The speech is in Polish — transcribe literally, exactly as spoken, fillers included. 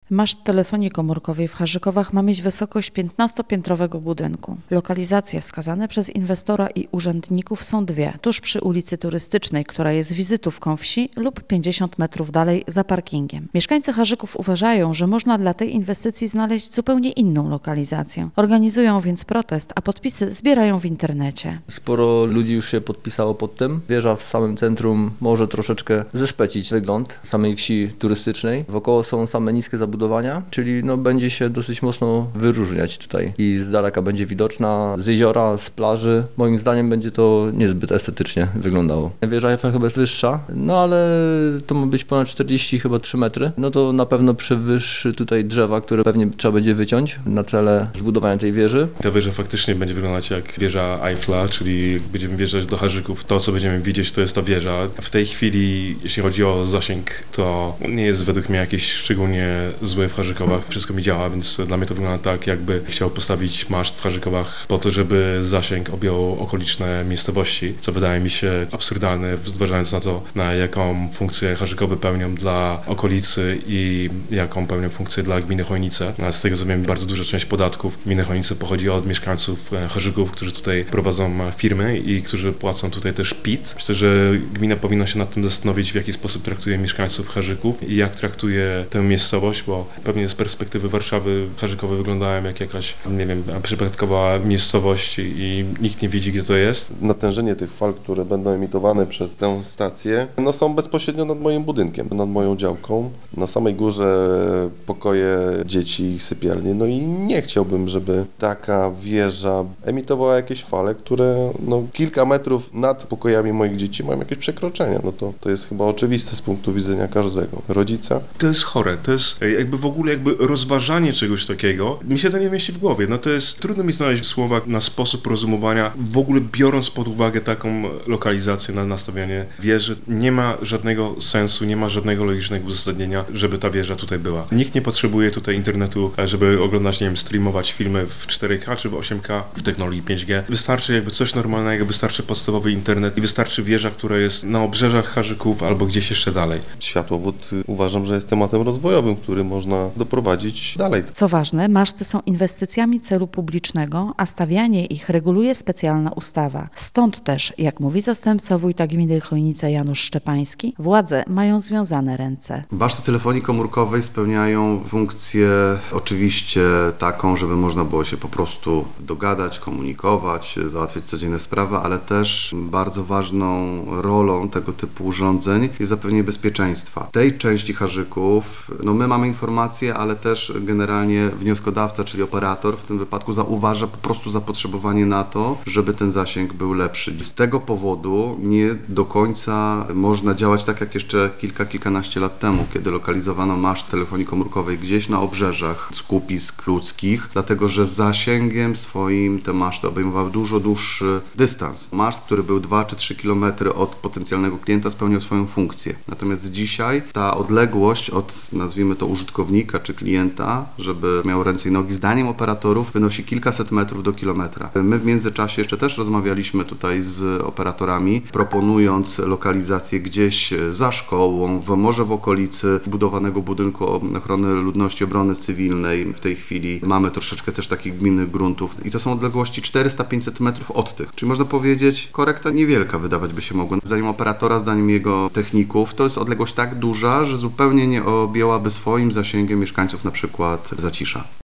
Maszt telefonii komórkowej w Harzykowach ma mieć wysokość piętnastopiętrowego budynku. Lokalizacje wskazane przez inwestora i urzędników są dwie. Tuż przy ulicy Turystycznej, która jest wizytówką wsi, lub pięćdziesiąt metrów dalej za parkingiem. Mieszkańcy Harzyków uważają, że można dla tej inwestycji znaleźć zupełnie inną lokalizację. Organizują więc protest, a podpisy zbierają w internecie. Sporo ludzi już się podpisało pod tym. Wieża w samym centrum może troszeczkę zeszpecić wygląd samej wsi turystycznej. Wokoło są same niskie zabudowania, czyli no, będzie się dosyć mocno wyróżniać tutaj i z daleka będzie widoczna, z jeziora, z plaży. Moim zdaniem będzie to niezbyt estetycznie wyglądało. Wieża Eiffla chyba jest wyższa, no ale to ma być ponad czterdzieści chyba trzy metry. No to na pewno przewyższy tutaj drzewa, które pewnie trzeba będzie wyciąć na cele zbudowania tej wieży. Ta wieża faktycznie będzie wyglądać jak wieża Eiffla, czyli jak będziemy wjeżdżać do Harzyków, to co będziemy widzieć, to jest ta wieża. W tej chwili, jeśli chodzi o zasięg, to nie jest według mnie jakiś szczególnie zły w Harzykowach. Wszystko mi działa, więc dla mnie to wygląda tak, jakby chciał postawić maszt w Harzykowach po to, żeby zasięg objął okoliczne miejscowości, co wydaje mi się absurdalne, zważając na to, na jaką funkcję Harzykowy pełnią dla okolicy i jaką pełnią funkcję dla gminy Chojnice. A z tego co wiem, bardzo duża część podatków gminy Chojnice pochodzi od mieszkańców Harzyków, którzy tutaj prowadzą firmy i którzy płacą tutaj też P I T. Myślę, że gmina powinna się nad tym zastanowić, w jaki sposób traktuje mieszkańców Harzyków i jak traktuje tę miejscowość, bo pewnie z perspektywy Warszawy Harzykowy wyglądają jak jakaś, nie wiem, przypadkowa miejscowość i nikt nie widzi, gdzie to jest. Natężenie tych fal, które będą emitowane przez tę stację, no są bezpośrednio nad moim budynkiem, nad moją działką. Na samej górze pokoje dzieci i sypialnie, no i nie chciałbym, żeby taka wieża emitowała jakieś fale, które no, kilka metrów nad pokojami moich dzieci mają jakieś przekroczenia. No to, to jest chyba oczywiste z punktu widzenia każdego rodzica. To jest chore, to jest jakby w ogóle jakby rozważanie czegoś takiego. Mi się to nie mieści w głowie. No to jest, trudno mi znaleźć słowa na sposób rozumowania, w ogóle biorąc pod uwagę taką lokalizację na nastawianie wieży. Nie ma żadnego sensu, nie ma żadnego logicznego uzasadnienia, żeby ta wieża tutaj była. Nikt nie potrzebuje tutaj internetu, żeby oglądać, nie wiem, streamować filmy w cztery K czy w osiem K w technologii pięć G. Wystarczy jakby coś normalnego, wystarczy podstawowy internet i wystarczy wieża, która jest na obrzeżach Harzyków albo gdzieś jeszcze dalej. Światłowód uważam, że jest tematem rozwojowym, który można doprowadzić dalej. Co ważne, maszty są inwestycjami celu publicznego, a stawianie ich reguluje specjalna ustawa. Stąd też, jak mówi zastępca wójta gminy Chojnice Janusz Szczepański, władze mają związane ręce. Maszty telefonii komórkowej spełniają funkcję oczywiście taką, żeby można było się po prostu dogadać, komunikować, załatwiać codzienne sprawy, ale też bardzo ważną rolą tego typu urządzeń jest zapewnienie bezpieczeństwa. W tej części Harzyków, no my mamy informacje, ale też generalnie wnioskodawca, czyli operator w tym wypadku zauważa po prostu zapotrzebowanie na to, żeby ten zasięg był lepszy. Z tego powodu nie do końca można działać tak jak jeszcze kilka, kilkanaście lat temu, kiedy lokalizowano maszt telefonii komórkowej gdzieś na obrzeżach skupisk ludzkich, dlatego że zasięgiem swoim te maszty obejmowały dużo dłuższy dystans. Maszt, który był dwa czy trzy kilometry od potencjalnego klienta, spełniał swoją funkcję. Natomiast dzisiaj ta odległość od, nazwijmy to, użytkownika czy klienta, żeby miał ręce i nogi, zdaniem operatorów wynosi kilkaset metrów do kilometra. My w międzyczasie jeszcze też rozmawialiśmy tutaj z operatorami, proponując lokalizację gdzieś za szkołą, w, może w okolicy budowanego budynku ochrony ludności, obrony cywilnej. W tej chwili mamy troszeczkę też takich gminnych gruntów i to są odległości czterysta do pięciuset metrów od tych. Czyli można powiedzieć, korekta niewielka wydawać by się mogła. Zdaniem operatora, zdaniem jego techników, to jest odległość tak duża, że zupełnie nie objęłaby swoim zasięgiem mieszkańców na przykład Zacisza.